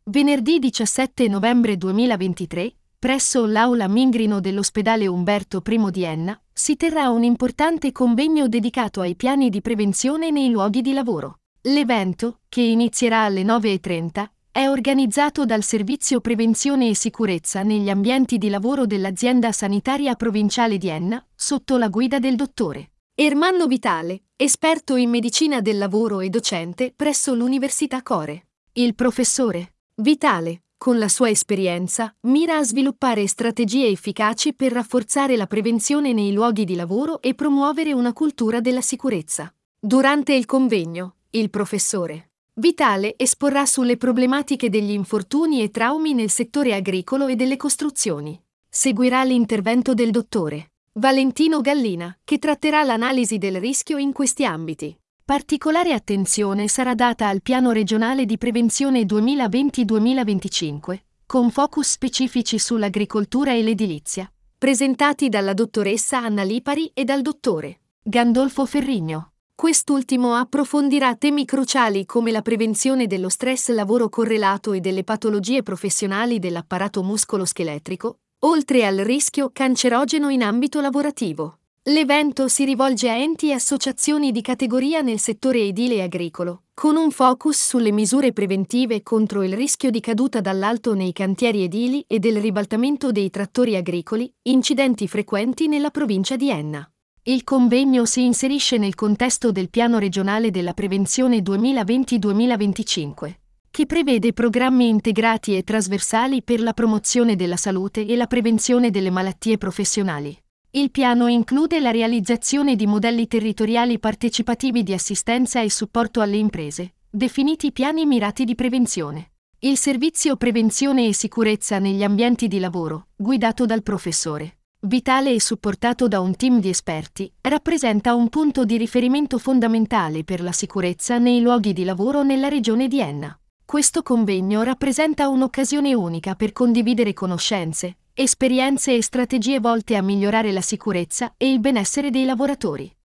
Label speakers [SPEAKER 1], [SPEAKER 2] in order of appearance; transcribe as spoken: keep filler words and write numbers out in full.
[SPEAKER 1] Venerdì diciassette novembre duemilaventitré, presso l'Aula Mingrino dell'Ospedale Umberto I di Enna, si terrà un importante convegno dedicato ai piani di prevenzione nei luoghi di lavoro. L'evento, che inizierà alle nove e trenta, è organizzato dal Servizio Prevenzione e Sicurezza negli ambienti di lavoro dell'Azienda Sanitaria Provinciale di Enna, sotto la guida del dottore Ermanno Vitale, esperto in medicina del lavoro e docente presso l'Università Core. Il professore Vitale, con la sua esperienza, mira a sviluppare strategie efficaci per rafforzare la prevenzione nei luoghi di lavoro e promuovere una cultura della sicurezza. Durante il convegno, il professore Vitale esporrà sulle problematiche degli infortuni e traumi nel settore agricolo e delle costruzioni. Seguirà l'intervento del dottore Valentino Gallina, che tratterà l'analisi del rischio in questi ambiti. Particolare attenzione sarà data al Piano regionale di prevenzione duemilaventi duemilaventicinque, con focus specifici sull'agricoltura e l'edilizia, presentati dalla dottoressa Anna Lipari e dal dottore Gandolfo Ferrigno. Quest'ultimo approfondirà temi cruciali come la prevenzione dello stress lavoro correlato e delle patologie professionali dell'apparato muscolo-scheletrico, oltre al rischio cancerogeno in ambito lavorativo. L'evento si rivolge a enti e associazioni di categoria nel settore edile e agricolo, con un focus sulle misure preventive contro il rischio di caduta dall'alto nei cantieri edili e del ribaltamento dei trattori agricoli, incidenti frequenti nella provincia di Enna. Il convegno si inserisce nel contesto del Piano regionale della prevenzione duemilaventi duemilaventicinque, che prevede programmi integrati e trasversali per la promozione della salute e la prevenzione delle malattie professionali. Il piano include la realizzazione di modelli territoriali partecipativi di assistenza e supporto alle imprese, definiti piani mirati di prevenzione. Il Servizio Prevenzione e Sicurezza negli ambienti di lavoro, guidato dal professore Vitale e supportato da un team di esperti, rappresenta un punto di riferimento fondamentale per la sicurezza nei luoghi di lavoro nella regione di Enna. Questo convegno rappresenta un'occasione unica per condividere conoscenze, esperienze e strategie volte a migliorare la sicurezza e il benessere dei lavoratori.